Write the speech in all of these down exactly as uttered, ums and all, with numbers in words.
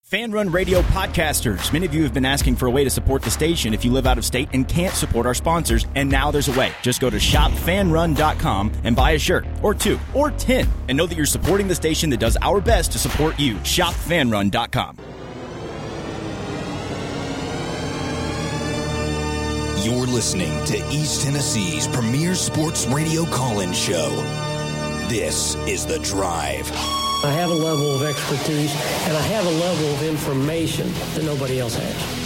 Fan Run Radio podcasters. Many of you have been asking for a way to support the station if you live out of state and can't support our sponsors, and now there's a way. Just go to shop fan run dot com and buy a shirt, or two, or ten, and know that you're supporting the station that does our best to support you. shop fan run dot com. You're listening to East Tennessee's premier sports radio call-in show. This is The Drive. I have a level of expertise, and I have a level of information that nobody else has.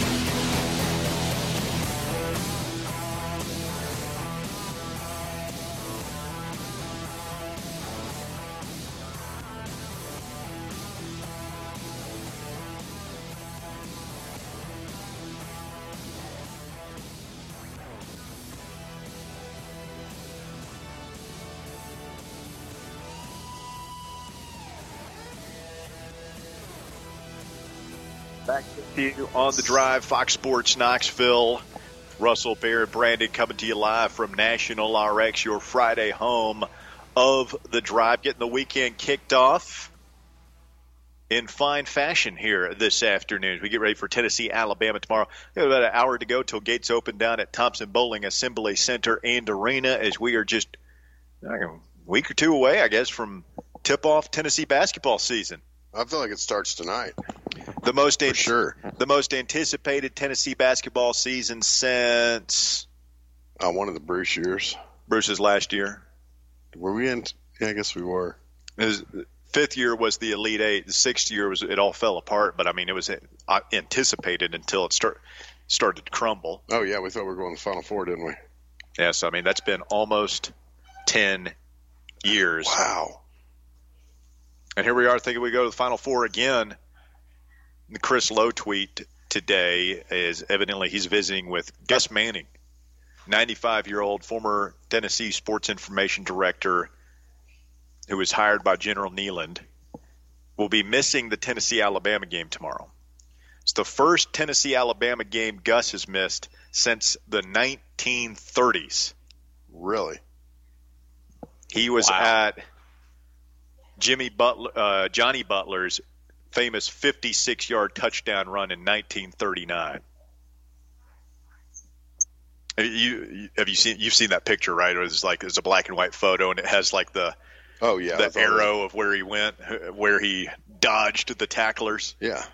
Back to you on The Drive, Fox Sports Knoxville. Russell, Barrett, Brandon coming to you live from National R X, your Friday home of The Drive. Getting the weekend kicked off in fine fashion here this afternoon. We get ready for Tennessee, Alabama tomorrow. We have about an hour to go till gates open down at Thompson Bowling Assembly Center and Arena, as we are just a week or two away, I guess, from tip-off Tennessee basketball season. I feel like it starts tonight. The most an- sure. the most anticipated Tennessee basketball season since uh, one of the Bruce years. Bruce's last year. Were we in? Yeah, I guess we were. His fifth year was the Elite Eight. The sixth year was it all fell apart, but I mean it was anticipated until it start, started to crumble. Oh yeah, we thought we were going to the Final Four, didn't we? Yes, yeah, so, I mean that's been almost ten years. Wow. And here we are thinking we go to the Final Four again. The Chris Lowe tweet today is evidently he's visiting with Gus Manning, ninety-five-year-old former Tennessee sports information director who was hired by General Neyland, will be missing the Tennessee-Alabama game tomorrow. It's the first Tennessee-Alabama game Gus has missed since the nineteen thirties. Really? He was wow. at Jimmy Butler, uh, Johnny Butler's famous fifty-six-yard touchdown run in nineteen thirty-nine. Have you have you seen you've seen that picture, right? It's like it's a black and white photo, and it has like the oh yeah the arrow of where he went, where he dodged the tacklers. Yeah,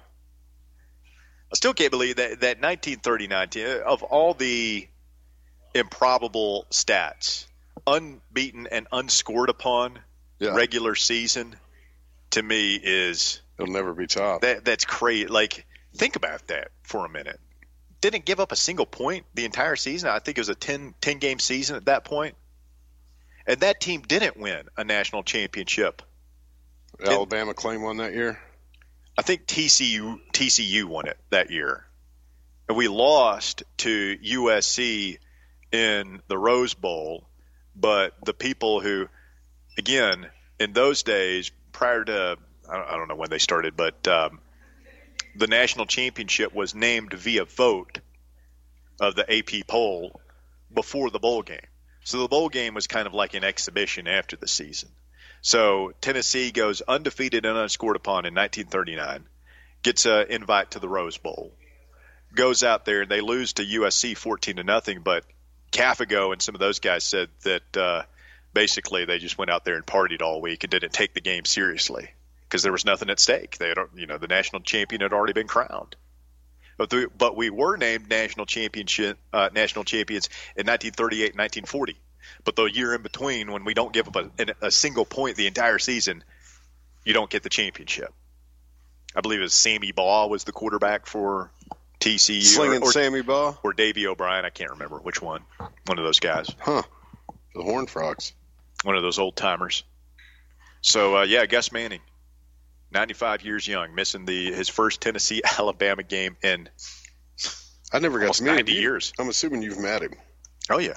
I still can't believe that that nineteen thirty-nine of all the improbable stats, unbeaten and unscored upon. Yeah. Regular season, to me, is it'll never be topped. That, that's crazy. Like, think about that for a minute. Didn't give up a single point the entire season. I think it was a ten, ten-game season at that point. And that team didn't win a national championship. Alabama claimed one that year? I think T C U, T C U won it that year. And we lost to U S C in the Rose Bowl. But the people who – again, in those days, prior to I don't know when they started, but um, the national championship was named via vote of the A P poll before the bowl game. So the bowl game was kind of like an exhibition after the season. So Tennessee goes undefeated and unscored upon in nineteen thirty-nine, gets an invite to the Rose Bowl, goes out there and they lose to U S C fourteen to nothing. But Cafago and some of those guys said that. Uh, Basically, they just went out there and partied all week and didn't take the game seriously because there was nothing at stake. They had, you know, the national champion had already been crowned. But, the, but we were named national championship, uh, national champions in nineteen thirty-eight and nineteen forty. But the year in between, when we don't give up a, a single point the entire season, you don't get the championship. I believe it was Sammy Baugh was the quarterback for T C U. Slinging or, or, Sammy Baugh? Or Davey O'Brien. I can't remember which one. One of those guys. Huh. The Horned Frogs. One of those old timers. So, uh, yeah, Gus Manning, ninety-five years young, missing the his first Tennessee-Alabama game in I never got to meet ninety him. years. I'm assuming you've met him. Oh, yeah.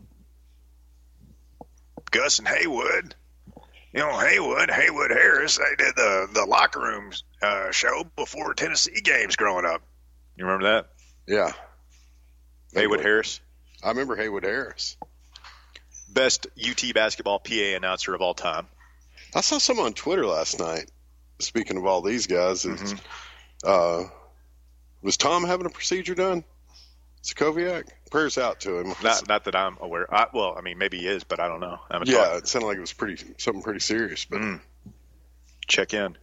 Gus and Haywood. You know, Haywood, Haywood Harris, they did the, the locker room uh, show before Tennessee games growing up. You remember that? Yeah. Haywood Harris? I remember Haywood Harris. Best U T basketball P A announcer of all time. I saw some on Twitter last night. Speaking of all these guys, mm-hmm. Uh, was Tom having a procedure done? Sokoviak? Prayers out to him. Not, not that I'm aware. I, well, I mean, maybe he is, but I don't know. I haven't Yeah, talked. it sounded like it was pretty something pretty serious. But Mm. Check in.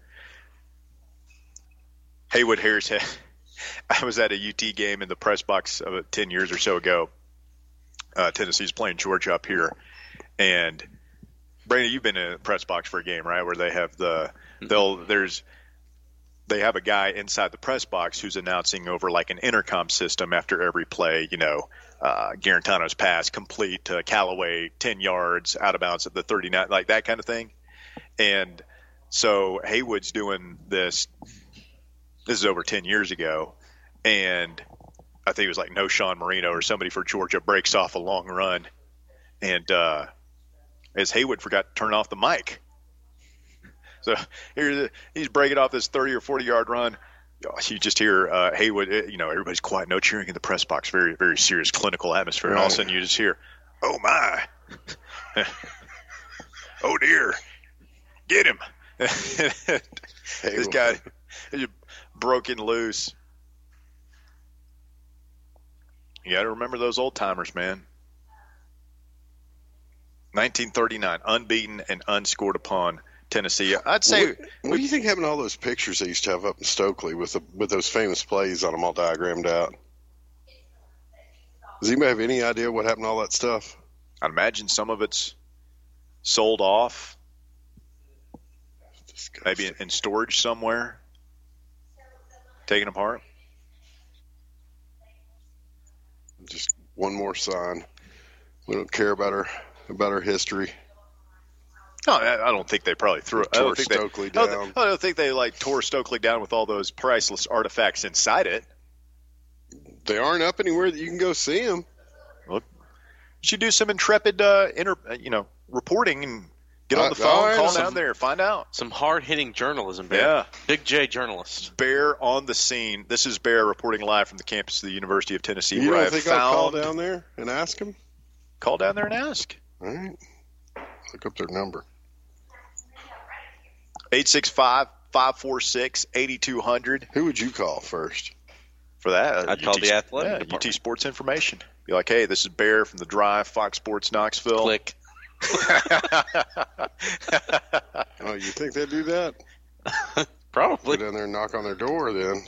Haywood Harris. I was at a U T game in the press box uh, ten years or so ago. Uh, Tennessee's playing Georgia up here, and Brandon, you've been in a press box for a game, right? Where they have the they'll there's they have a guy inside the press box who's announcing over like an intercom system after every play. You know, uh, Garantano's pass complete to Callaway, ten yards out of bounds at the thirty-nine, like that kind of thing. And so Haywood's doing this. This is over ten years ago, and I think it was like no Sean Marino or somebody for Georgia breaks off a long run, and uh, as Haywood forgot to turn off the mic. So here he's breaking off this thirty or forty yard run. You just hear uh, Haywood, you know, everybody's quiet, no cheering in the press box, very, very serious clinical atmosphere. And all of a sudden you just hear, oh my, oh dear, get him. This guy is broken loose. You got to remember those old timers, man. nineteen thirty-nine, unbeaten and unscored upon Tennessee. I'd say. What, what do you think happened to all those pictures they used to have up in Stokely with the, with those famous plays on them all diagrammed out? Does anybody have any idea what happened to all that stuff? I'd imagine some of it's sold off, maybe in, in storage somewhere, taken apart. Just one more sign. We don't care about our about our history. No, I I don't think they probably threw it. I Tore don't think Stokely they, I don't down. thi- I don't think they like tore Stokely down with all those priceless artifacts inside it. They aren't up anywhere that you can go see them. Look, you should do some intrepid, uh, inter, uh, you know, reporting and get on the Uh, phone, all right, call some- down there, find out. Some hard-hitting journalism, Bear. Yeah. Big J journalist. Bear on the scene. This is Bear reporting live from the campus of the University of Tennessee. You where don't I think found, I'll call down there and ask them? Call down there and ask. All right. Look up their number. eight six five, five four six, eight two zero zero. Who would you call first? For that, uh, I'd call U T the athletic yeah, department. U T Sports Information. Be like, hey, this is Bear from the Drive, Fox Sports Knoxville. Click. Oh, you think they'd do that? Go Probably. down there and knock on their door then.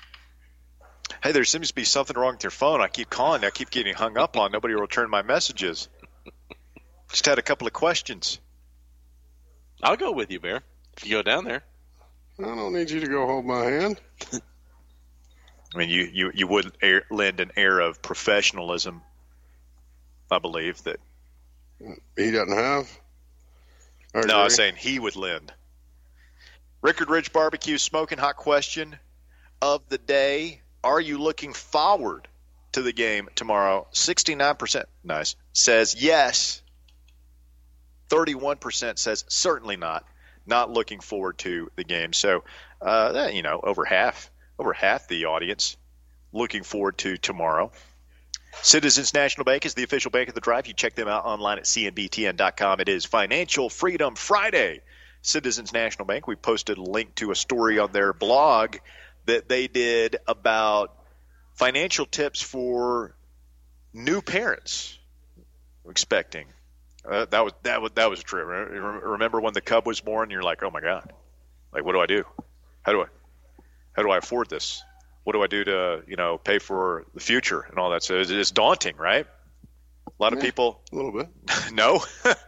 Hey, there seems to be something wrong with your phone. I keep calling. I keep getting hung up on. Nobody will return my messages. Just had a couple of questions. I'll go with you, Bear. If you go down there. I don't need you to go hold my hand. I mean, you, you, you would air, lend an air of professionalism, I believe, that He doesn't have. I No, I was agree. saying he would lend. Rickard Ridge Barbecue Smoking Hot question of the day. Are you looking forward to the game tomorrow? sixty-nine percent nice says yes. thirty-one percent says certainly not. Not looking forward to the game. So, uh, that, you know, over half, over half the audience looking forward to tomorrow. Citizens National Bank is the official bank of the Drive. You check them out online at C N B T N dot com. It is Financial Freedom Friday. Citizens National Bank. We posted a link to a story on their blog that they did about financial tips for new parents expecting. Uh, that was that was that was a trip. Remember when the cub was born? You're like, oh my god, like what do I do? How do I how do I afford this? What do I do to, you know, pay for the future and all that? So it's, it's daunting, right? A lot of Yeah. people, A little bit. no.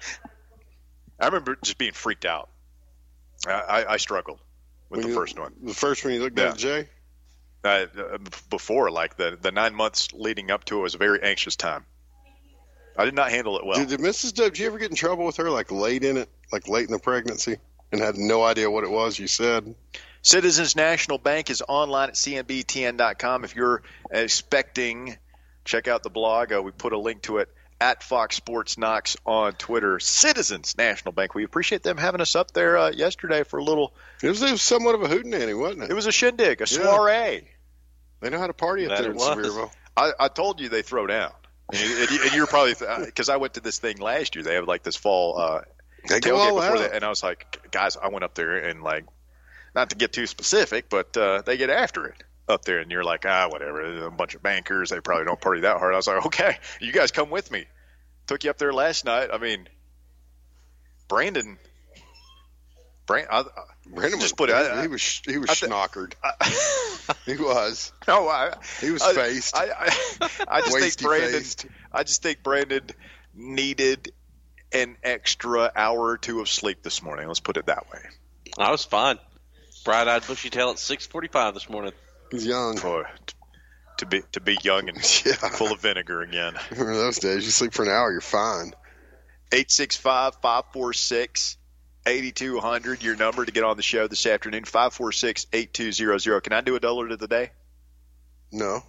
I remember just being freaked out. I, I, I struggled with When the you- first one. The first one you looked Yeah. at, Jay? Uh, before, like the, the nine months leading up to it was a very anxious time. I did not handle it well. Did, did Missus Dub, did you ever get in trouble with her, like late in it, like late in the pregnancy, and had no idea what it was you said? Citizens National Bank is online at C N B T N dot com. If you're expecting, check out the blog. Uh, we put a link to it at Fox Sports Knox on Twitter. Citizens National Bank. We appreciate them having us up there uh, yesterday for a little. It was, it was somewhat of a hootenanny, wasn't it? It was a shindig, a soiree. They know how to party up That there it in was. Sevierville. I, I told you they throw down. And, you, and, you, and you're probably – because I went to this thing last year. They have like this fall uh, They go tailgate all before out. that. And I was like, guys, I went up there and like not to get too specific, but uh, they get after it up there, and you're like, ah, whatever. A bunch of bankers, they probably don't party that hard. I was like, okay, you guys come with me. Took you up there last night. I mean, Brandon, Brandon, I, Brandon just was, put it. he, he was he was I th- schnockered. I, he was. No, I, He was I, faced. I, I, I just think Wasty Brandon. faced. I just think Brandon needed an extra hour or two of sleep this morning. Let's put it that way. I was fine. Bright-eyed, bushy-tailed at six forty-five this morning. He's young. Boy, to be to be young and Yeah. full of vinegar again. Remember those days? You sleep for an hour, you're fine. eight six five, five four six, eight two zero zero, your number to get on the show this afternoon, five four six, eight two zero zero. Can I do a dollar of the day? No.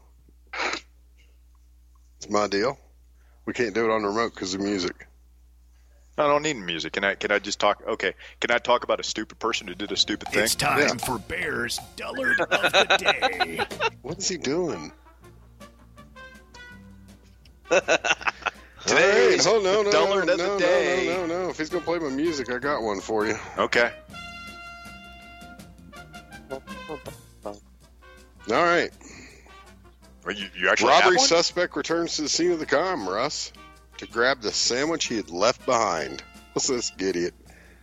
It's my deal. We can't do it on the remote because of music. I don't need music. Can I Can I just talk? Okay. Can I talk about a stupid person who did a stupid thing? It's time Yeah. for Bears Dullard of the Day. What is he doing? Today's All right. Oh, no, no, Dullard no, of the no, day. No, no, no, no. If he's going to play my music, I got one for you. Okay. All right. Well, you, you actually have Robbery one? suspect returns to the scene of the crime, Russ, to grab the sandwich he had left behind. What's this idiot?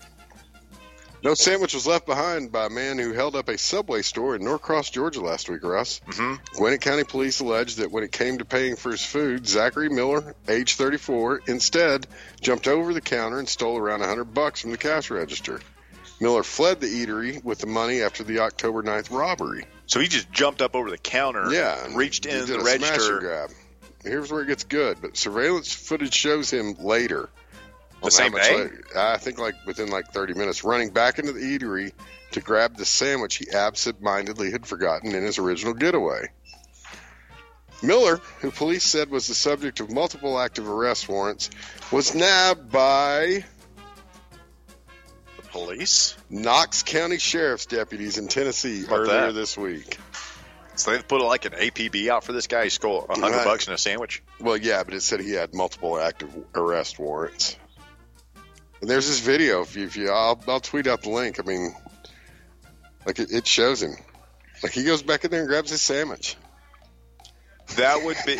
No sandwich was left behind by a man who held up a Subway store in Norcross, Georgia last week, Russ. Mm-hmm. Gwinnett County Police alleged that when it came to paying for his food, Zachary Miller, age thirty-four, instead jumped over the counter and stole around one hundred bucks from the cash register. Miller fled the eatery with the money after the October ninth robbery. So he just jumped up over the counter, Yeah, and reached he in did the a smasher register. grab. Here's where it gets good, but surveillance footage shows him later. The on same how much day? later- I think like within like thirty minutes, running back into the eatery to grab the sandwich he absent-mindedly had forgotten in his original getaway. Miller, who police said was the subject of multiple active arrest warrants, was nabbed by The police? Knox County Sheriff's deputies in Tennessee About earlier that? this week. So they put like an A P B out for this guy. He stole a hundred Right. bucks and a sandwich. Well, yeah, but it said he had multiple active arrest warrants. And there's this video. If you, if you I'll, I'll tweet out the link. I mean, like it, it shows him. Like he goes back in there and grabs his sandwich. That would be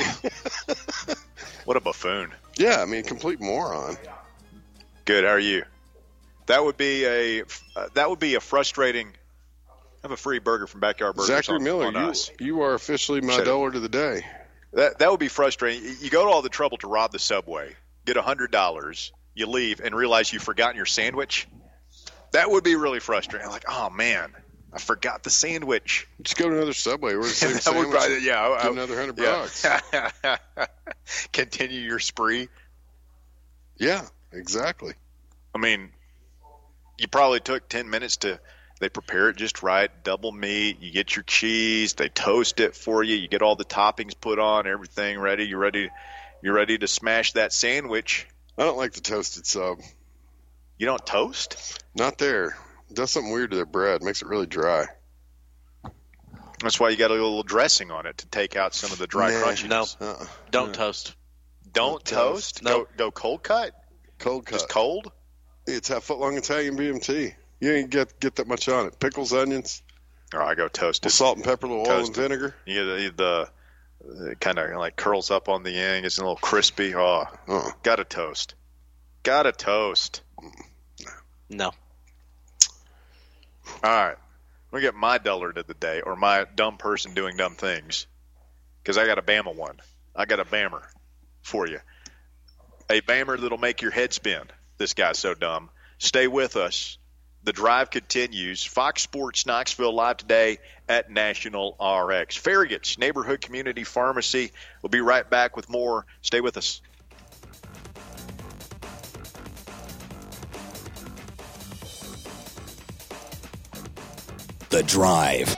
what a buffoon. Yeah, I mean, complete moron. Good. How are you? That would be a uh, that would be a frustrating. Have a free burger from Backyard Burgers. Zachary on, Miller, on you, us. you are officially my Shut it. dollar to the day. That that would be frustrating. You go to all the trouble to rob the Subway, get a hundred dollars, you leave, and realize you've forgotten your sandwich. That would be really frustrating. Like, oh man, I forgot the sandwich. Just go to another Subway. We're the same That sandwich. would probably, yeah, I- Get I- another hundred yeah. bucks. Continue your spree. Yeah, exactly. I mean, you probably took ten minutes to. They prepare it just right, double meat. You get your cheese. They toast it for you. You get all the toppings put on, everything ready. You're ready. You're ready to smash that sandwich. I don't like the toasted sub. You don't toast? Not there. It does something weird to their bread. Makes it really dry. That's why you got a little dressing on it to take out some of the dry Nah. crunchiness. No. Uh-uh. Don't toast. Don't toast. No. Go, go cold cut. Cold cut. Just cold. It's a foot long Italian B M T. You ain't get get that much on it. Pickles, onions, Or I go toasted. little salt and pepper, little oil and Toasted. vinegar. You get the, the it kind of like curls up on the end. It's a little crispy. Oh, Uh-uh. got to toast. Got to toast. No. All right. We get my dullard of the day, or my dumb person doing dumb things, because I got a Bama one. I got a Bammer for you. A Bammer that'll make your head spin. This guy's so dumb. Stay with us. The drive continues. Fox Sports Knoxville live today at National R X. Farragut's Neighborhood Community Pharmacy. We'll be right back with more. Stay with us. The Drive.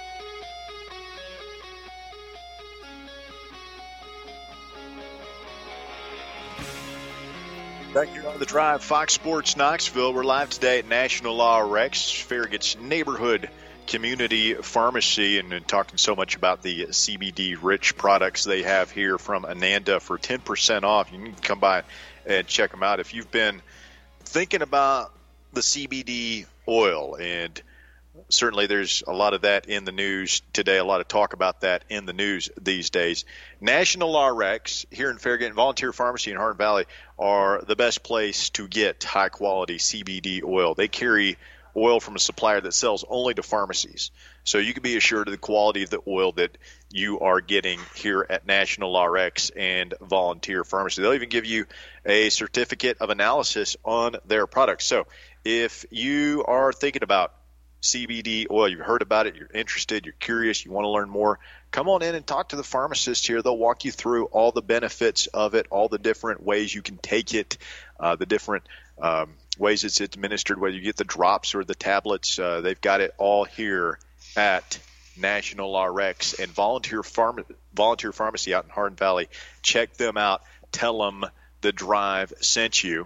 Back here on the drive, Fox Sports Knoxville. We're live today at National R X, Farragut's Neighborhood Community Pharmacy, and, and talking so much about the C B D-rich products they have here from Ananda for ten percent off. You can come by and check them out. If you've been thinking about the C B D oil and certainly there's a lot of that in the news today, a lot of talk about that in the news these days. National R X here in Farragut, Volunteer Pharmacy in Hardin Valley are the best place to get high-quality C B D oil. They carry oil from a supplier that sells only to pharmacies. So you can be assured of the quality of the oil that you are getting here at National R X and Volunteer Pharmacy. They'll even give you a certificate of analysis on their products. So if you are thinking about C B D oil, you've heard about it, you're interested, you're curious, you want to learn more, come on in and talk to the pharmacist here. They'll walk you through all the benefits of it, all the different ways you can take it, uh, the different um, ways it's administered, whether you get the drops or the tablets. Uh, they've got it all here at National R X and Volunteer Pharma- Volunteer Pharmacy out in Hardin Valley. Check them out. Tell them the drive sent you.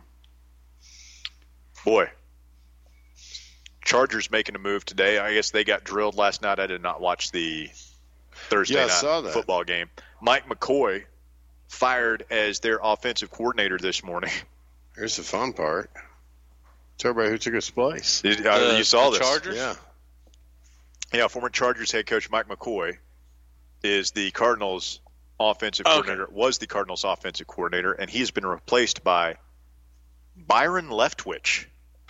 Boy, Chargers making a move today. I guess they got drilled last night. I did not watch the Thursday Yeah, I night saw that. football game. Mike McCoy fired as their offensive coordinator this morning. Here's the fun part. Tell everybody who took his place. Did- uh, The- you saw the this. Chargers? Yeah. Yeah, former Chargers head coach Mike McCoy is the Cardinals offensive Okay. coordinator, was the Cardinals offensive coordinator, and he's been replaced by Byron Leftwich.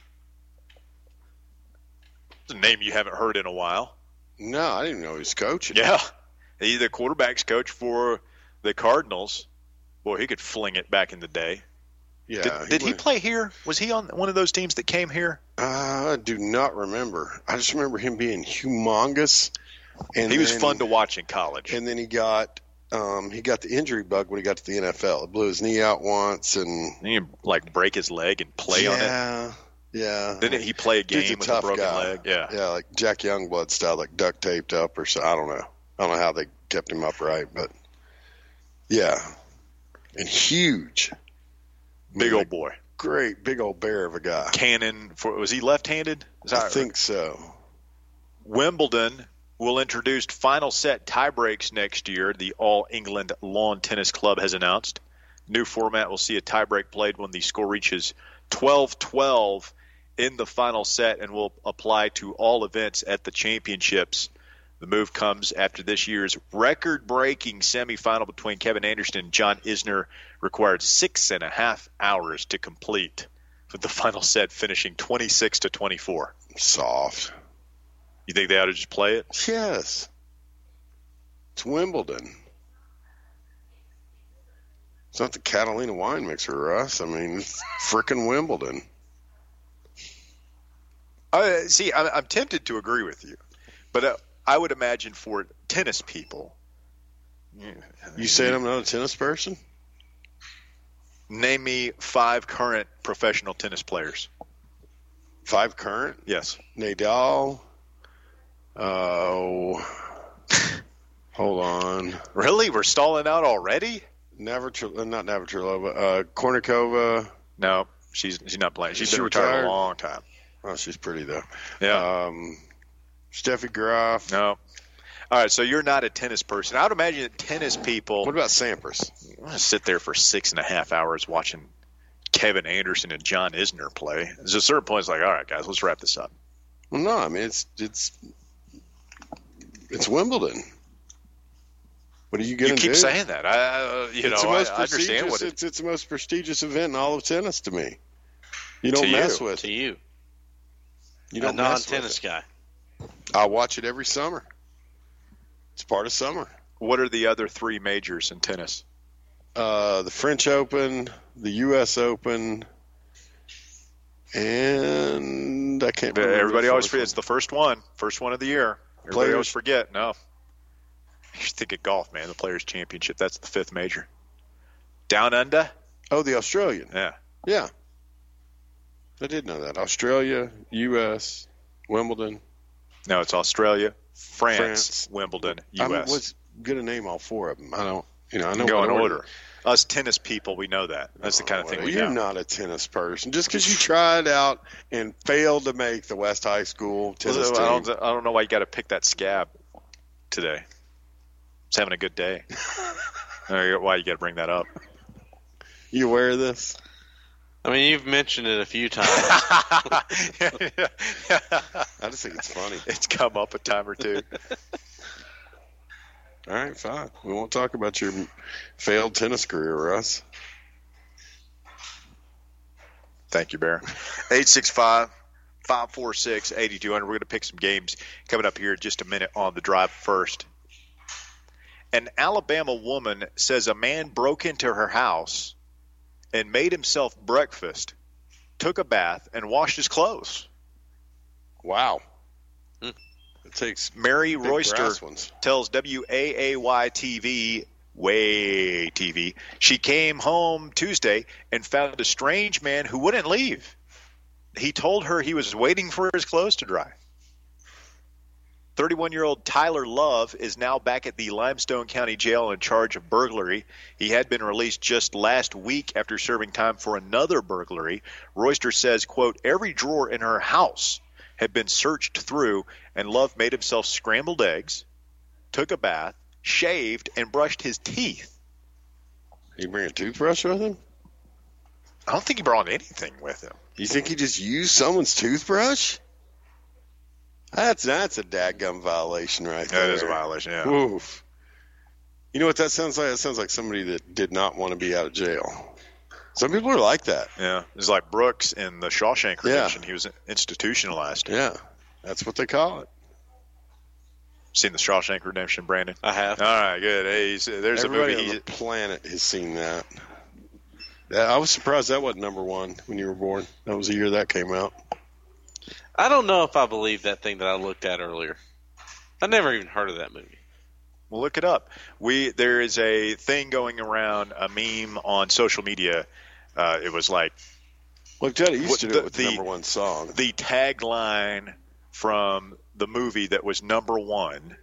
It's a name you haven't heard in a while. No, I didn't even know he was coaching. Yeah. He's the quarterback's coach for the Cardinals. Boy, he could fling it back in the day. Yeah. Did, did he went- play here? Was he on one of those teams that came here? Uh, I do not remember. I just remember him being humongous. And He was then- fun to watch in college. And then he got um, he got the injury bug when he got to the N F L. He blew his knee out once, and He could, like, break his leg and play on it. yeah, yeah. Didn't he play a game Dude's a with tough a broken guy. leg? Yeah. yeah, like Jack Youngblood style, like duct taped up or so. I don't know. I don't know how they kept him upright, but yeah, and huge, Big Man, old boy. great big old bear of a guy. Cannon. For, was he left-handed? Is that I right? think so. Wimbledon will introduce final set tie breaks next year, the All England Lawn Tennis Club has announced. New format will see a tie break played when the score reaches twelve twelve in the final set and will apply to all events at the championships. The move comes after this year's record-breaking semifinal between Kevin Anderson and John Isner required six and a half hours to complete, with the final set finishing twenty-six to twenty-four. Soft. You think they ought to just play it? Yes. It's Wimbledon. It's not the Catalina wine mixer, Russ. I mean, it's frickin' Wimbledon. I, see, I, I'm tempted to agree with you, but uh, I would imagine for tennis people, You saying I'm not a tennis person? name me five current professional tennis players. Five current? Yes. Nadal. Oh. Hold on. Really? We're stalling out already? Navratil- uh, not Navratilova. Uh, Kornikova. No, she's she's not playing. She's Is she been retired retired? a long time. Oh, she's pretty, though. Yeah. Um, Steffi Graf. No. All right, so you're not a tennis person. I would imagine that tennis people What about Sampras? sit there for six and a half hours watching Kevin Anderson and John Isner play. There's a certain point it's like, all right, guys, let's wrap this up. Well, no, I mean, it's it's it's Wimbledon. What are you going You to keep do? saying that. I, uh, you it's know, the most I, I understand prestigious. what it, it's, it's the most prestigious event in all of tennis to me. You don't To mess you. with To it. you, You a don't mess with non-tennis it. guy. I watch it every summer. It's part of summer. What are the other three majors in tennis? Uh, the French Open, the U S Open, and I can't remember. Everybody the always fourth forgets. It's the first one, first one of the year. Everybody Players- always forget. No, you think of golf, man. The Players Championship. That's the fifth major. Down under. one. Oh, the Australian. Yeah. Yeah. I did know that. Australia, U S, Wimbledon. No, it's Australia, France, France. Wimbledon, I U S was going to name all four of them. I don't, you know, I know Go what in order. Us tennis people, we know that. That's the kind of thing Well, we you're know. not a tennis person. Just because you tried out and failed to make the West High School tennis I team. don't, I don't know why you got to pick that scab today. It's having a good day. I don't know why you got to bring that up. You aware of this? I mean, you've mentioned it a few times. I just think it's funny. It's come up a time or two. All right, fine. We won't talk about your failed tennis career, Russ. Thank you, Bear. eight six five, five four six, eight two hundred. We're going to pick some games coming up here in just a minute on the Drive First. An Alabama woman says a man broke into her house and made himself breakfast, took a bath, and washed his clothes. Wow. Hmm. It takes Mary big Royster brass ones. tells W A A Y T V, Way T V, she came home Tuesday and found a strange man who wouldn't leave. He told her he was waiting for his clothes to dry. thirty-one-year-old Tyler Love is now back at the Limestone County Jail in charge of burglary. He had been released just last week after serving time for another burglary. Royster says, quote, every drawer in her house had been searched through, and Love made himself scrambled eggs, took a bath, shaved, and brushed his teeth. Did he bring a toothbrush with him? I don't think he brought anything with him. You think he just used someone's toothbrush? That's that's a dadgum violation right there. That is a violation, yeah. Oof. You know what that sounds like? That sounds like somebody that did not want to be out of jail. Some people are like that. Yeah. It's like Brooks in the Shawshank Yeah. Redemption. He was institutionalized. Yeah, that's what they call it. Seen the Shawshank Redemption, Brandon? I have. All right, good. Hey, he's, there's Everybody a movie. on He, the planet has seen that. That- I was surprised that wasn't number one when you were born. That was the year that came out. I don't know if I believe that thing that I looked at earlier. I never even heard of that movie. well, look it up. We There is a thing going around, a meme on social media. Uh, it was like Look, Juddy used What- to do the- it with the- the number one song. the tagline from the movie that was number one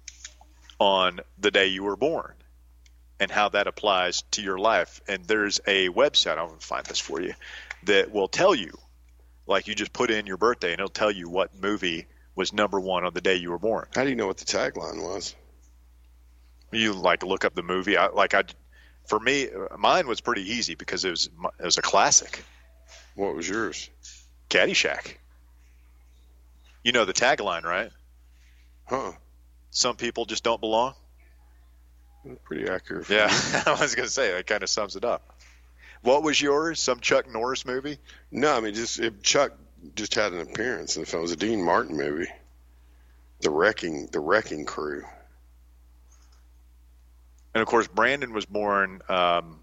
on the day you were born and how that applies to your life. And there's a website, I'm going to find this for you, that will tell you, like you just put in your birthday and it'll tell you what movie was number one on the day you were born. How do you know what the tagline was? You like look up the movie. I, like I, for me, mine was pretty easy because it was it was a classic, What was yours? Caddyshack. You know the tagline, right? Huh. Some people just don't belong. Pretty accurate. for Yeah, me. I was going to say that kind of sums it up. What was yours? Some Chuck Norris movie? No, I mean, just if Chuck just had an appearance, and if it was a Dean Martin movie, the wrecking, the wrecking crew. And of course, Brandon was born um,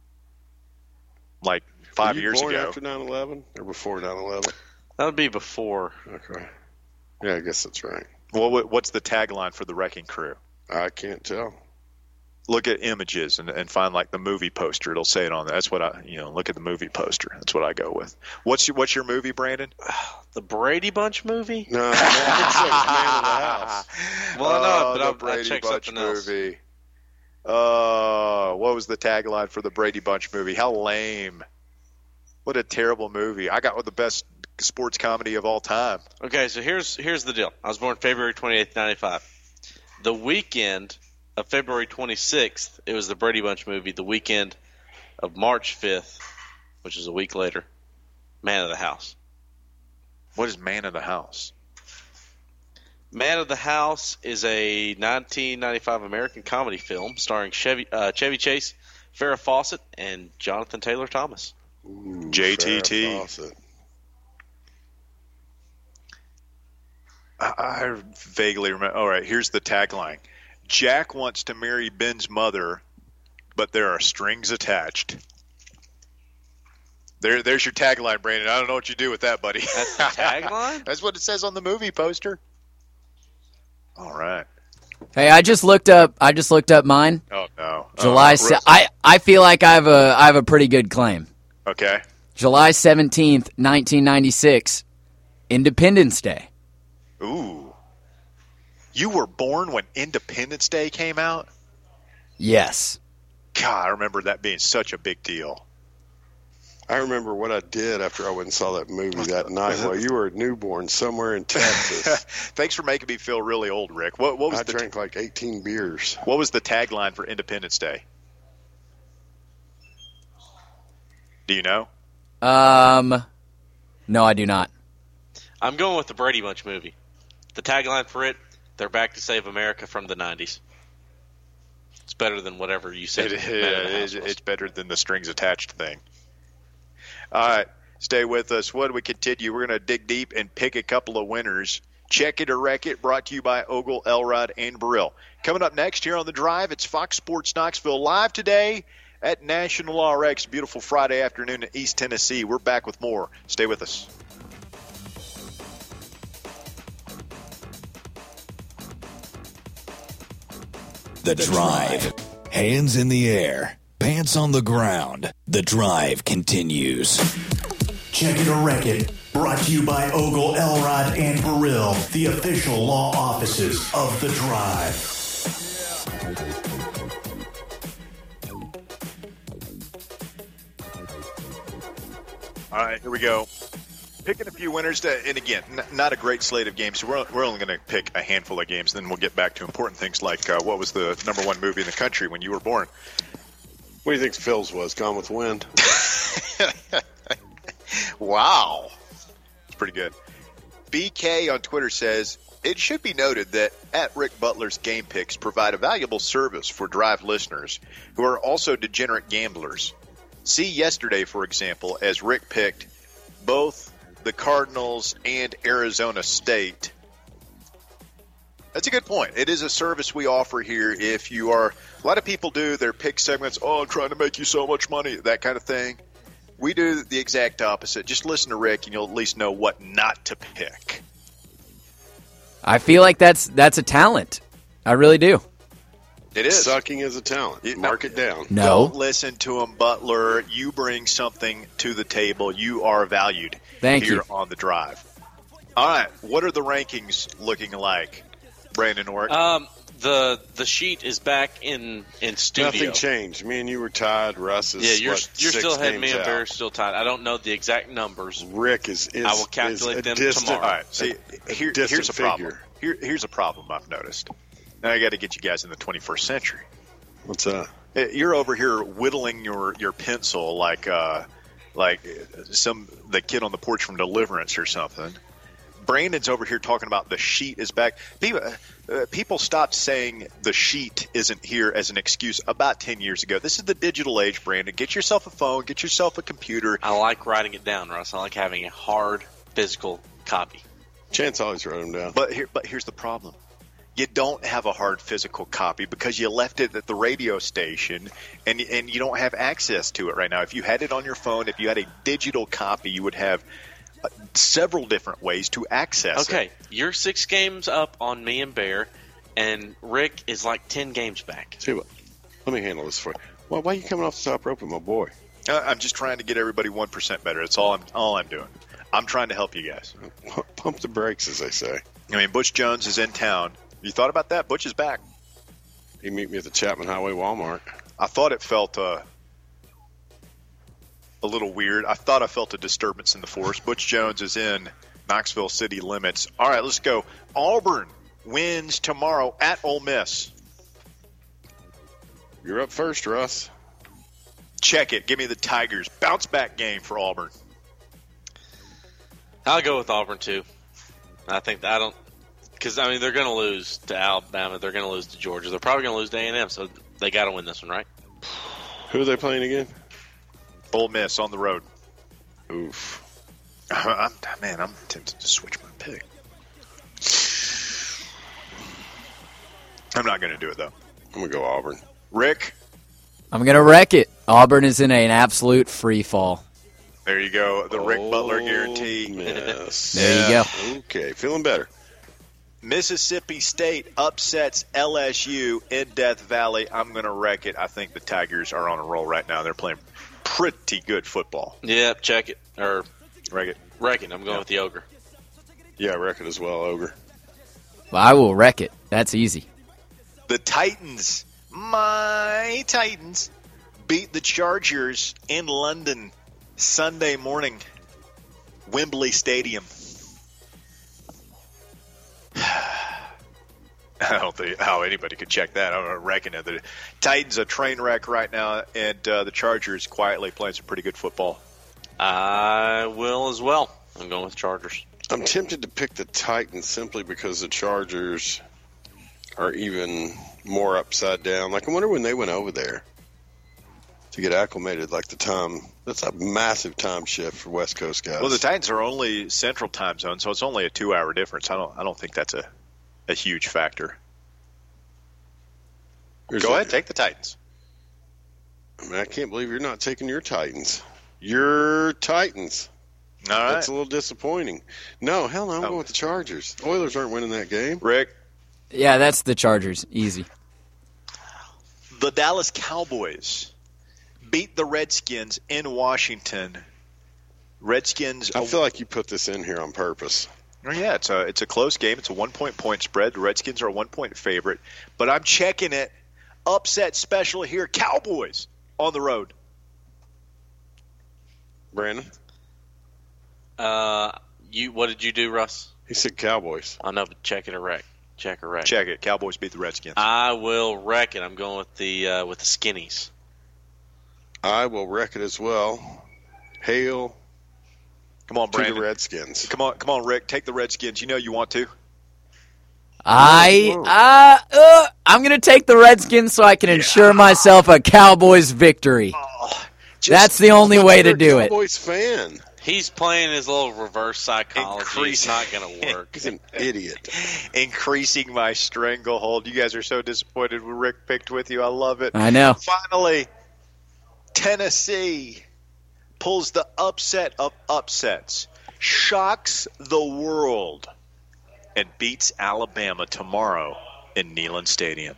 like five Were you years born ago. after nine eleven or before nine eleven? That would be before. Okay. Yeah, I guess that's right. Well, what's the tagline for the Wrecking Crew? I can't tell. Look at images and, and find like the movie poster. It'll say it on there. That's what I, you know, look at the movie poster. That's what I go with. What's your, what's your movie, Brandon? The Brady Bunch movie? No, man, it's like Man of the House. Well, I know, Oh, but the I'll, Brady I'll check Bunch something else. movie. Oh, what was the tagline for the Brady Bunch movie? How lame. What a terrible movie. I got one of the best sports comedy of all time. Okay, so here's here's the deal. I was born February twenty-eighth, ninety-five. The weekend of February twenty-sixth, it was the Brady Bunch movie. The weekend of March fifth, which is a week later, Man of the House. What is Man of the House? Man of the House is a nineteen ninety-five American comedy film starring Chevy, uh, Chevy Chase, Farrah Fawcett, and Jonathan Taylor Thomas. Ooh, J T T. Farrah Fawcett. I, I vaguely remember. All right, here's the tagline. Jack wants to marry Ben's mother, but there are strings attached. There, there's your tagline, Brandon. I don't know what you do with that, buddy. That's the tagline? That's what it says on the movie poster. All right. Hey, I just looked up. I just looked up mine. Oh no. July. Uh, Se- I I feel like I have a I have a pretty good claim. okay. July seventeenth, nineteen ninety six, Independence Day. Ooh. You were born when Independence Day came out? Yes. God, I remember that being such a big deal. I remember what I did after I went and saw that movie that night while you were a newborn somewhere in Texas. Thanks for making me feel really old, Rick. What, what was I the drank like eighteen beers. what was the tagline for Independence Day? Do you know? Um, no, I do not. I'm going with the Brady Bunch movie. The tagline for it, they're back to save America from the nineties. It's better than whatever you said. It, it, it, it's better than the strings attached thing. All right, stay with us. When we continue, we're going to dig deep and pick a couple of winners. Check It or Wreck It, brought to you by Ogle, Elrod, and Burrill. Coming up next here on The Drive, it's Fox Sports Knoxville live today at National R X. Beautiful Friday afternoon in East Tennessee. We're back with more. Stay with us. The Drive. Hands in the air. Pants on the ground. The Drive continues. Check It or Wreck It. Brought to you by Ogle, Elrod, and Burrill, the official law offices of The Drive. All right, here we go. Picking a few winners, to, and again, n- not a great slate of games, so we're, we're only going to pick a handful of games, then we'll get back to important things like uh, what was the number one movie in the country when you were born? What do you think Phil's was? Gone with the Wind? Wow. It's pretty good. B K on Twitter says, it should be noted that at Rick Butler's Game Picks provide a valuable service for Drive listeners who are also degenerate gamblers. See yesterday, for example, as Rick picked both the Cardinals and Arizona State. That's a good point. It is a service we offer here. If you are, a lot of people do their pick segments, oh, I'm trying to make you so much money, that kind of thing. We do the exact opposite. Just listen to Rick and you'll at least know what not to pick. I feel like that's that's a talent. I really do. It is. Sucking is a talent. It, Mark it down. No. Don't listen to him, Butler. You bring something to the table. You are valued Thank here you. on the Drive. All right. What are the rankings looking like, Brandon Ork? Um, the the sheet is back in, in studio. Nothing changed. Me and you were tied. Russ is Yeah, you're what, you're six still ahead of me games and out. Bear's still tied. I don't know the exact numbers. Rick is, is I will calculate is a them distant, tomorrow. All right. See, a here, distant here's a problem. figure. Here, here's a problem I've noticed. Now I got to get you guys in the twenty-first century. What's that? You're over here whittling your, your pencil like uh, like some the kid on the porch from Deliverance or something. Brandon's over here talking about the sheet is back. People, uh, people stopped saying the sheet isn't here as an excuse about ten years ago. This is the digital age, Brandon. Get yourself a phone. Get yourself a computer. I like writing it down, Russ. I like having a hard physical copy. Chance always wrote him down. But here, but here's the problem. You don't have a hard physical copy because you left it at the radio station and and you don't have access to it right now. If you had it on your phone, if you had a digital copy, you would have uh, several different ways to access Okay, it. you're six games up on me and Bear, and Rick is like ten games back. See what? Let me handle this for you. Why, why are you coming off the top rope with my boy? Uh, I'm just trying to get everybody one percent better. That's all I'm all I'm doing. I'm trying to help you guys. Pump the brakes, as they say. I mean, Butch Jones is in town. You thought about that? Butch is back. He meet me at the Chapman Highway Walmart. I thought it felt uh, a little weird. I thought I felt a disturbance in the force. Butch Jones is in Knoxville city limits. All right, let's go. Auburn wins tomorrow at Ole Miss. You're up first, Russ. Check it. Give me the Tigers. Bounce back game for Auburn. I'll go with Auburn too. I think I don't because I mean they're going to lose to Alabama. They're going to lose to Georgia. They're probably going to lose to A and M. So they got to win this one, right? Who are they playing again? Ole Miss on the road. Oof. I'm, man, I'm tempted to switch my pick. I'm not going to do it, though. I'm going to go Auburn. Rick? I'm going to wreck it. Auburn is in an absolute free fall. There you go. The Rick Butler Ole guarantee. Miss. There you go. Okay, feeling better. Mississippi State upsets L S U in Death Valley. I'm going to wreck it. I think the Tigers are on a roll right now. They're playing pretty good football. Yep, check it. Or Wreck it. wreck it. I'm going Yeah. with the Ogre. Yeah, wreck it as well, Ogre. Well, I will wreck it. That's easy. The Titans, my Titans, beat the Chargers in London Sunday morning, Wembley Stadium. I don't think how anybody could check that. I don't reckon it. The Titans a train wreck right now, and uh, the Chargers quietly playing some pretty good football. I will as well. I'm going with Chargers. I'm tempted to pick the Titans simply because the Chargers are even more upside down. Like, I wonder when they went over there to get acclimated, like the time. That's a massive time shift for West Coast guys. Well, the Titans are only Central Time Zone, so it's only a two-hour difference. I don't I don't think that's a, a huge factor. There's Go a- ahead, take the Titans. I mean, I can't believe you're not taking your Titans. Your Titans. All right. That's a little disappointing. No, hell no, I'm Oh. going with the Chargers. Oilers aren't winning that game. Rick, Yeah, that's the Chargers. Easy. the Dallas Cowboys beat the Redskins in Washington. Redskins. I feel like you put this in here on purpose. Oh, yeah, it's a it's a close game. It's a one point point spread. The Redskins are a one point favorite, but I'm checking it. Upset special here. Cowboys on the road. Brandon? Uh, you what did you do, Russ? He said Cowboys. I know, but check it or wreck. Check or wreck. Check it. Cowboys beat the Redskins. I will wreck it. I'm going with the uh, with the Skinnies. I will wreck it as well. Hail Come on, to Brandon. the Redskins. Come on, come on, Rick. Take the Redskins. You know you want to. I uh, uh I'm gonna take the Redskins so I can ensure myself a Cowboys victory. Just That's the only way to You're a do it. Cowboys fan. He's playing his little reverse psychology. Increase- It's not going to work. He's an idiot. increasing my stranglehold. You guys are so disappointed when Rick picked with you. I love it. I know. Finally, Tennessee pulls the upset of upsets, shocks the world, and beats Alabama tomorrow in Neyland Stadium.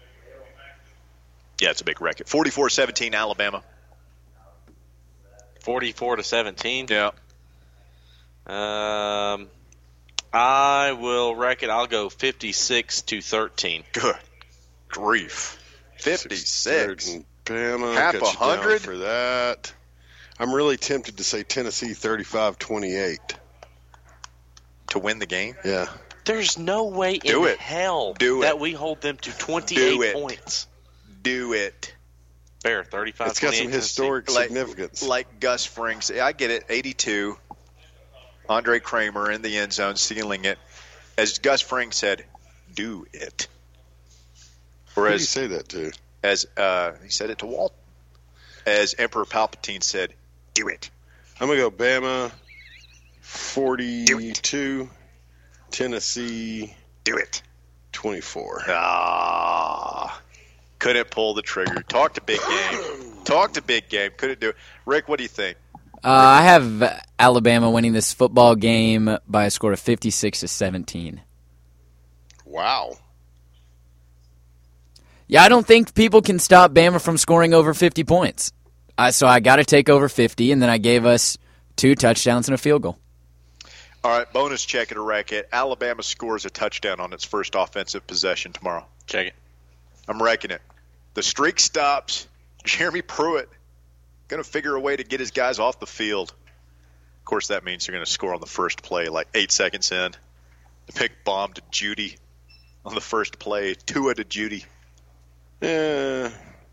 Yeah, it's a big record. forty-four seventeen Alabama. forty-four to seventeen. Yeah. Um, I will wreck it. I'll go fifty-six to thirteen. Good grief. fifty-six. And Bama, Half got a you down hundred? for that. I'm really tempted to say Tennessee thirty-five twenty-eight. To win the game? Yeah. There's no way Do in it. hell Do that it. we hold them to Do twenty-eight it. points. Do it. Bear, thirty-five It's got some twenty-eight historic Like- significance. Like Gus Frings. I get it. eighty-two. Andre Kramer in the end zone, sealing it. As Gus Frings said, do it. Or Who do you as, say that to? as uh, he said it to Walt. As Emperor Palpatine said, do it. I'm going to go Bama forty-two, Tennessee Do it. twenty-four. Ah. Couldn't pull the trigger. Talk to big game. Talk to big game. Couldn't do it. Rick, what do you think? Uh, I have Alabama winning this football game by a score of fifty-six to seventeen. Wow. Yeah, I don't think people can stop Bama from scoring over fifty points. Uh, so I got to take over fifty, and then I gave us two touchdowns and a field goal. All right, bonus check it or wreck it. Alabama scores a touchdown on its first offensive possession tomorrow. Check it. I'm wrecking it. The streak stops. Jeremy Pruitt going to figure a way to get his guys off the field. Of course, that means they're going to score on the first play, like eight seconds in. The pick bomb to Judy on the first play. Tua to Judy. Yeah.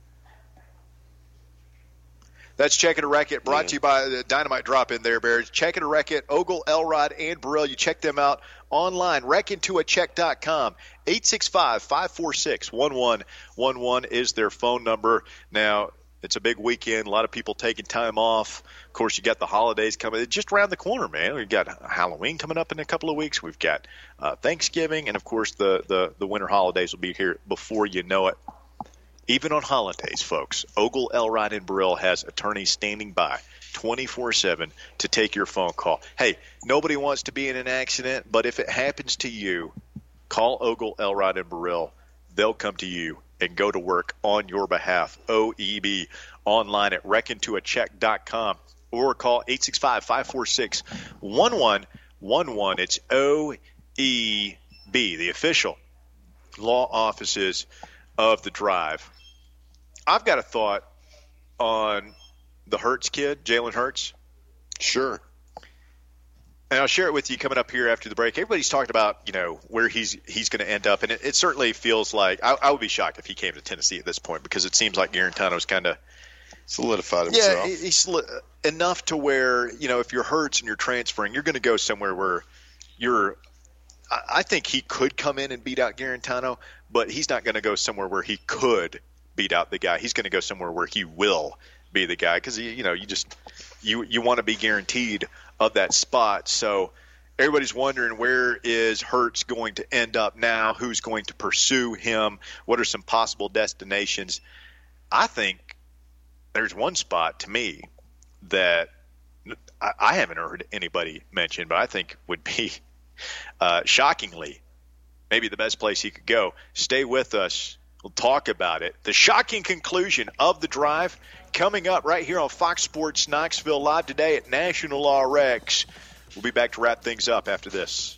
That's Check It or Wreck It, brought to you by the Dynamite Drop in there, Bears. Check It or Wreck It, Ogle, Elrod, and Burrell. You check them out online, wreck into a check dot com. eight six five, five four six, one one one one is their phone number. Now, it's a big weekend. A lot of people taking time off. Of course, you got the holidays coming just around the corner, man. We've got Halloween coming up in a couple of weeks. We've got uh, Thanksgiving, and, of course, the, the, the winter holidays will be here before you know it. Even on holidays, folks, Ogle, Elrod, and Burrell has attorneys standing by twenty-four seven to take your phone call. Hey, nobody wants to be in an accident, but if it happens to you, call Ogle, Elrod, and Burrell. They'll come to you and go to work on your behalf. O E B online at wreck into a check dot com or call eight six five, five four six, one one one one. It's O E B, the official law offices of the Drive. I've got a thought on the Hurts kid, Jalen Hurts. Sure. And I'll share it with you coming up here after the break. Everybody's talking about, you know, where he's he's going to end up, and it, it certainly feels like I, I would be shocked if he came to Tennessee at this point because it seems like Garantano's kind of solidified Yeah, himself. he- he's soli- enough to where, you know, if you're Hurts and you're transferring, you're going to go somewhere where you're I, I think he could come in and beat out Garantano, but he's not going to go somewhere where he could beat out the guy. He's going to go somewhere where he will be the guy because, you know, you just you, you want to be guaranteed of that spot. So everybody's wondering, where is Hurts going to end up now? Who's going to pursue him? What are some possible destinations? I think there's one spot to me that I, I haven't heard anybody mention, but I think would be uh, shockingly maybe the best place he could go. Stay with us. We'll talk about it. The shocking conclusion of the drive coming up right here on Fox Sports Knoxville Live today at National R X. We'll be back to wrap things up after this.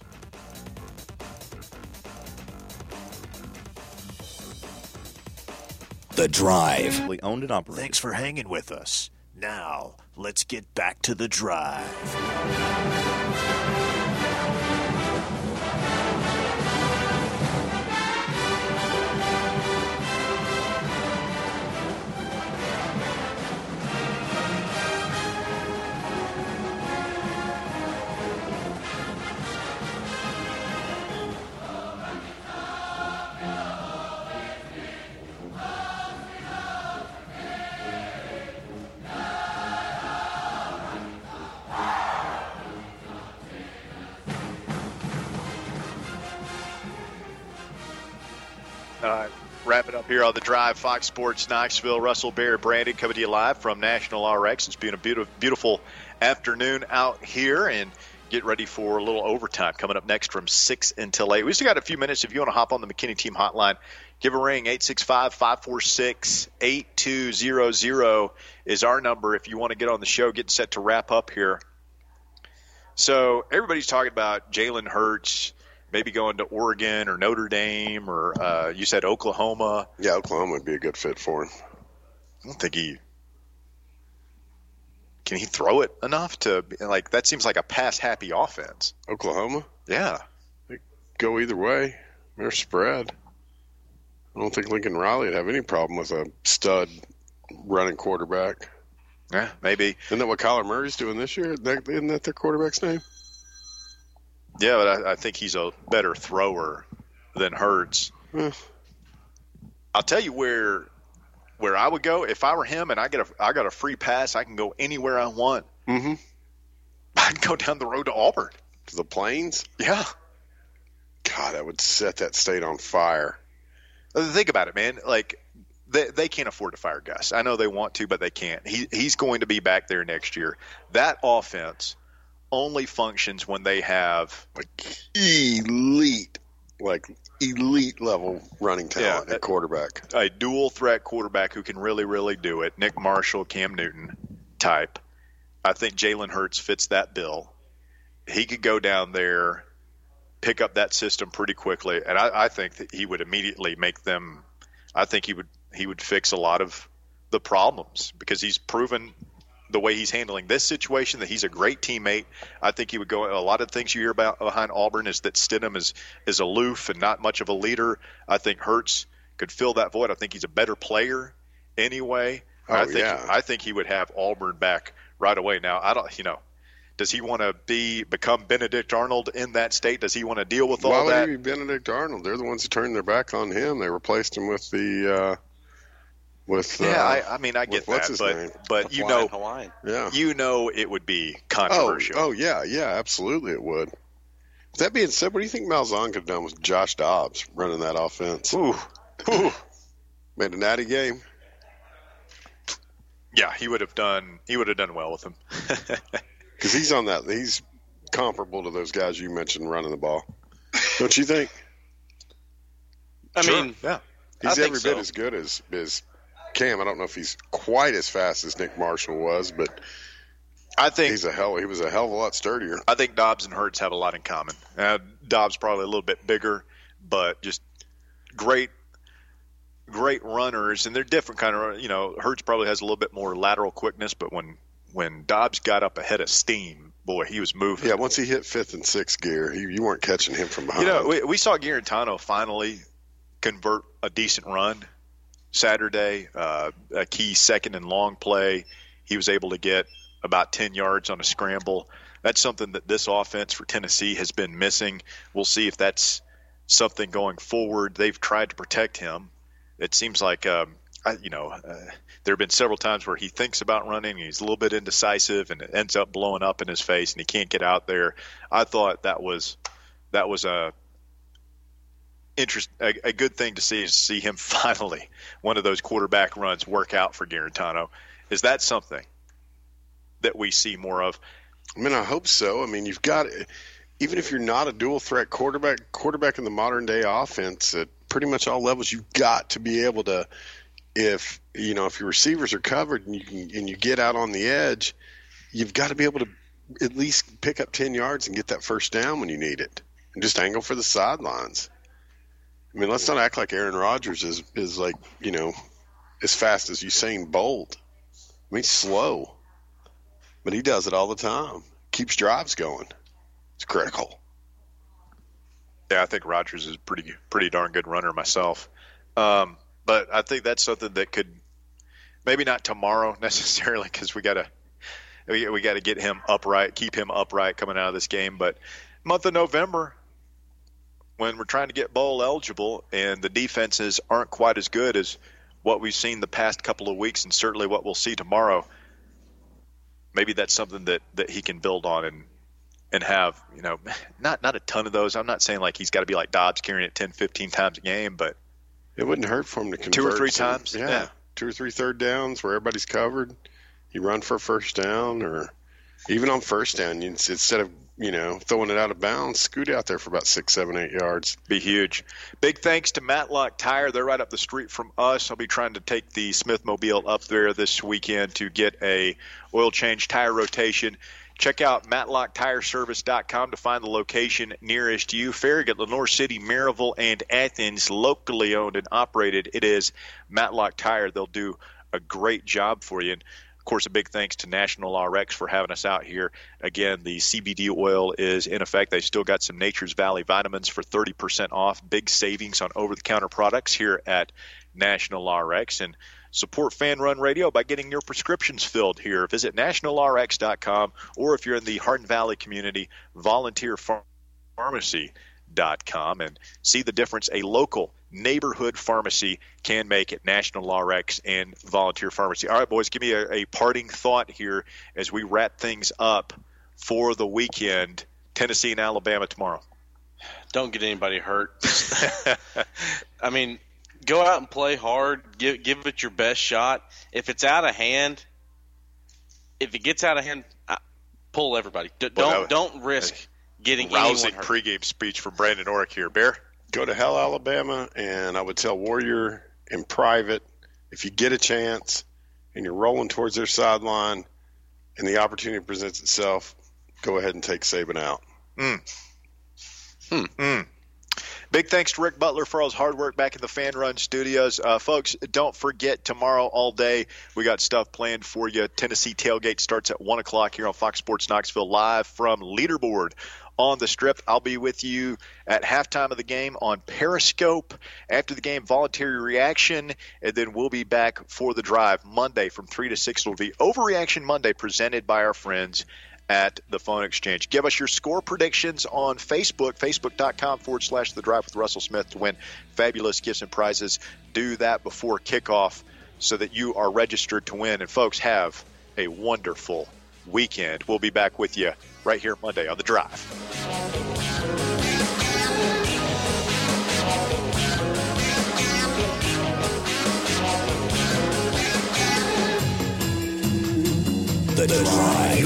The Drive. Owned and operated. Thanks for hanging with us. Now, let's get back to the drive. All right, wrap it up here on the Drive. Fox Sports Knoxville. Russell, Bear, Brandon coming to you live from National R X. It's been a beautiful, beautiful afternoon out here, and get ready for a little overtime coming up next from six until eight. We still got a few minutes. If you want to hop on the McKinney Team Hotline, give a ring. eight six five, five four six, eight two zero zero is our number if you want to get on the show. Getting set to wrap up here. So everybody's talking about Jalen Hurts maybe going to Oregon or Notre Dame or uh, you said Oklahoma. Yeah, Oklahoma would be a good fit for him. I don't think he – can he throw it enough to – like that seems like a pass-happy offense. Oklahoma? Yeah. They go either way. They're spread. I don't think Lincoln Riley would have any problem with a stud running quarterback. Yeah, maybe. Isn't that what Kyler Murray's doing this year? Isn't that their quarterback's name? Yeah, but I, I think he's a better thrower than Hurts. Eh. I'll tell you where where I would go if I were him, and I get a I got a free pass. I can go anywhere I want. Mm-hmm. I'd go down the road to Auburn. To the Plains? Yeah. God, that would set that state on fire. Think about it, man. Like they they can't afford to fire Gus. I know they want to, but they can't. He he's going to be back there next year. That offense only functions when they have like elite, like elite level running talent yeah, at quarterback. A dual threat quarterback who can really, really do it. Nick Marshall, Cam Newton type. I think Jalen Hurts fits that bill. He could go down there, pick up that system pretty quickly, and I, I think that he would immediately make them. I think he would he would fix a lot of the problems because he's proven the way he's handling this situation, that he's a great teammate. I think he would go – a lot of things you hear about behind Auburn is that Stidham is, is aloof and not much of a leader. I think Hurts could fill that void. I think he's a better player anyway. Oh, I think, yeah. I think he would have Auburn back right away. Now, I don't – you know, does he want to be become Benedict Arnold in that state? Does he want to deal with all Why would that? he be Benedict Arnold? They're the ones who turned their back on him. They replaced him with the uh, – With, yeah, uh, I, I mean, I get with, what's that, his but name? but you Hawaiian, know, Hawaiian. Yeah. you know, it would be Oh, controversial. oh yeah, yeah, absolutely it would. That being said, what do you think Malzahn could have done with Josh Dobbs running that offense? Ooh, ooh. Made a natty game. Yeah, he would have done. He would have done well with him. Because he's on that. He's comparable to those guys you mentioned running the ball. Don't you think? I Sure, mean, yeah, He's I think every so. bit as good as as Cam. I don't know if he's quite as fast as Nick Marshall was, but I think he's a hell. He was a hell of a lot sturdier. I think Dobbs and Hurts have a lot in common. Uh, Dobbs probably a little bit bigger, but just great, great runners, and they're different kind of. You know, Hurts probably has a little bit more lateral quickness, but when when Dobbs got up ahead of steam, boy, he was moving. Yeah, once he hit fifth and sixth gear, he, you weren't catching him from behind. You know, we, we saw Garantano finally convert a decent run. Saturday, uh, a key second and long play. He was able to get about ten yards on a scramble. That's something that this offense for Tennessee has been missing. We'll see if that's something going forward. They've tried to protect him. It seems like, um, I, you know, uh, there have been several times where he thinks about running, and he's a little bit indecisive, and it ends up blowing up in his face, and he can't get out there. I thought that was that was a interest, a, a good thing to see, is to see him finally, one of those quarterback runs work out for Guarantano. Is that something that we see more of? I mean, I hope so. I mean, you've got, even if you're not a dual threat quarterback, quarterback in the modern day offense at pretty much all levels, you've got to be able to, if you know, if your receivers are covered and you can, and you get out on the edge, you've got to be able to at least pick up ten yards and get that first down when you need it, and just angle for the sidelines. I mean, let's not act like Aaron Rodgers is is like, you know, as fast as Usain Bolt. I mean, he's slow, but he does it all the time. Keeps drives going. It's critical. Yeah, I think Rodgers is a pretty pretty darn good runner myself. Um, but I think that's something that could, maybe not tomorrow necessarily, because we gotta we, we got to get him upright, keep him upright coming out of this game. But month of November, when we're trying to get bowl eligible and the defenses aren't quite as good as what we've seen the past couple of weeks, and certainly what we'll see tomorrow, maybe that's something that, that he can build on and and have, you know, not not a ton of those. I'm not saying like he's got to be like Dobbs carrying it ten, fifteen times a game, but it wouldn't hurt for him to convert two or three some, times. Yeah, yeah, two or three third downs where everybody's covered. You run for a first down, or even on first down, you, instead of, you know, throwing it out of bounds, scoot out there for about six, seven, eight yards. Be huge. Big thanks to Matlock Tire. They're right up the street from us. I'll be trying to take the Smith Mobile up there this weekend to get a oil change, tire rotation. Check out matlock tire service dot com to find the location nearest you. Farragut, Lenore City, Maryville, and Athens, locally owned and operated. It is Matlock Tire. They'll do a great job for you. And of course, a big thanks to National R X for having us out here. Again, the C B D oil is in effect. They still got some Nature's Valley vitamins for thirty percent off. Big savings on over-the-counter products here at National R X. And support Fan Run Radio by getting your prescriptions filled here. Visit national r x dot com, or if you're in the Hardin Valley community, volunteer pharmacy dot com, and see the difference a local neighborhood pharmacy can make at National R X and Volunteer Pharmacy. All right, boys, give me a, a parting thought here as we wrap things up for the weekend. Tennessee and Alabama tomorrow. Don't get anybody hurt. I mean, go out and play hard. Give give it your best shot. If it's out of hand, if it gets out of hand, pull everybody. D- don't well, don't risk getting rousing anyone hurt. Pregame speech from Brandon Orick here. Bear, go to hell, Alabama, and I would tell Warrior in private, if you get a chance and you're rolling towards their sideline and the opportunity presents itself, go ahead and take Saban out. Mm. Hmm. Mm. Big thanks to Rick Butler for all his hard work back in the Fan Run studios. Uh, folks, don't forget, tomorrow all day, we got stuff planned for you. Tennessee Tailgate starts at one o'clock here on Fox Sports Knoxville, live from Leaderboard on the Strip. I'll be with you at halftime of the game on Periscope. After the game, voluntary reaction, and then we'll be back for the drive Monday from three to six. It'll be Overreaction Monday, presented by our friends at the Phone Exchange. Give us your score predictions on Facebook, facebook.com forward slash The Drive with Russell Smith to win fabulous gifts and prizes. Do that before kickoff so that you are registered to win. And, folks, have a wonderful weekend. We'll be back with you right here Monday on The Drive. The Drive.